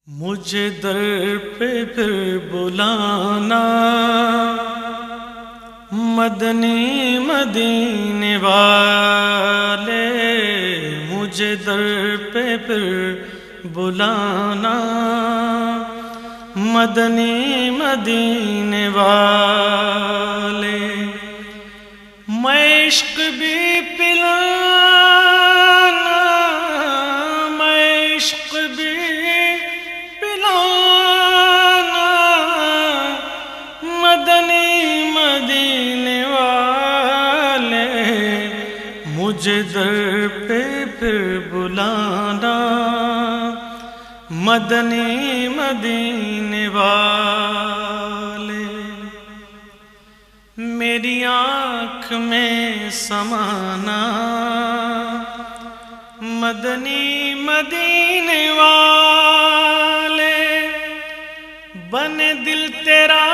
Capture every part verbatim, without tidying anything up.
مجھے در پہ پھر بلانا مدنی مدینے والے، مجھے در پہ پھر بلانا مدنی مدینے والے، میں عشق بھی پلانا، میں عشق بھی پلانا مدنی مدینے والے، مجھے در پہ پھر بلانا مدنی مدینے والے، میری آنکھ میں سمانا مدنی مدینے والے، بنے دل تیرا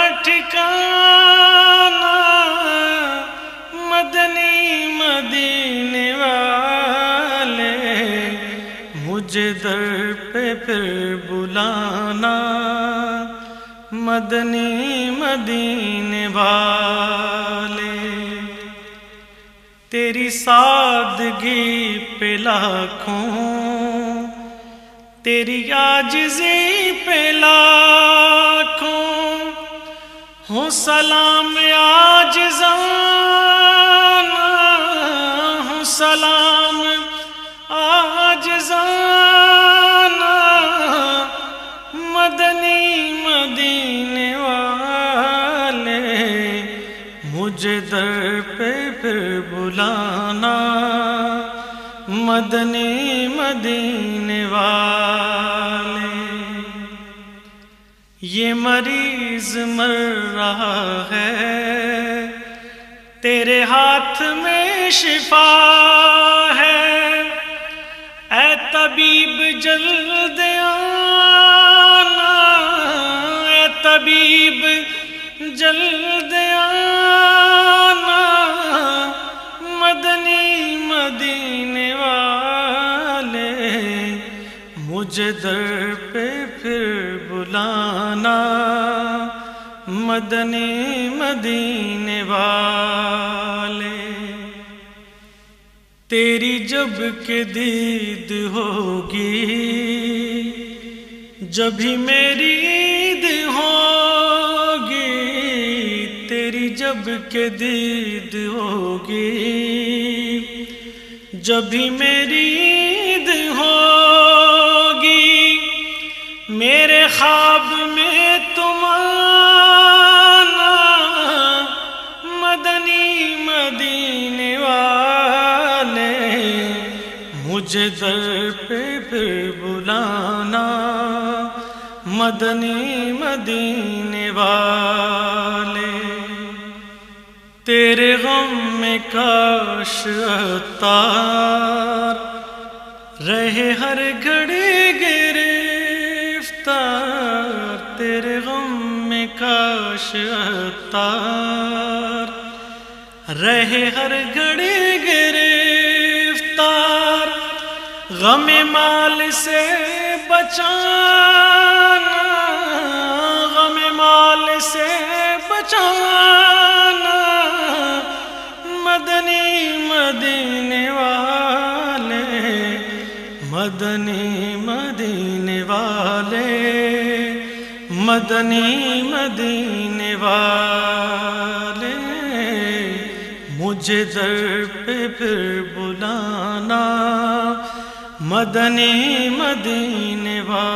ٹھکانا مدنی مدینے والے، مجھے در پہ پھر بلانا مدنی مدینے والے، تیری سادگی پہ لاکھوں، تیری عاجزی پہ لاکھوں، ہوں سلام عاجزانہ، ہوں سلام عاجزانہ مدنی مدینے والے، مجھے در پہ پھر بلانا مدنی مدینے والے، یہ مریض مر رہا ہے تیرے ہاتھ میں شفا ہے، اے طبیب جلد آنا، اے طبیب جلد آنا مدنی مدینے والے، مجھے در پہ پھر بلانا مدنی مدینے والے، تیری جب کہ دید ہوگی جبھی میری عید ہوگی، تیری جب کہ دید ہوگی جبھی میری عید ہوگی، میرے خواب میں تم آنا مدنی مدینے والے، مجھے در پہ پھر بلانا مدنی مدینے والے، تیرے غم میں کاش عطار رہے ہر گھڑی گرفتار، تیرے غم میں کاش عطار رہے ہر گھڑی گرفتار، غم مال سے بچانا، غم مال سے بچانا مدنی مدینے والے، مدنی مدینے والے، مدنی مدینے والے، مجھے در پہ پھر بلانا مدنی مدینے والے۔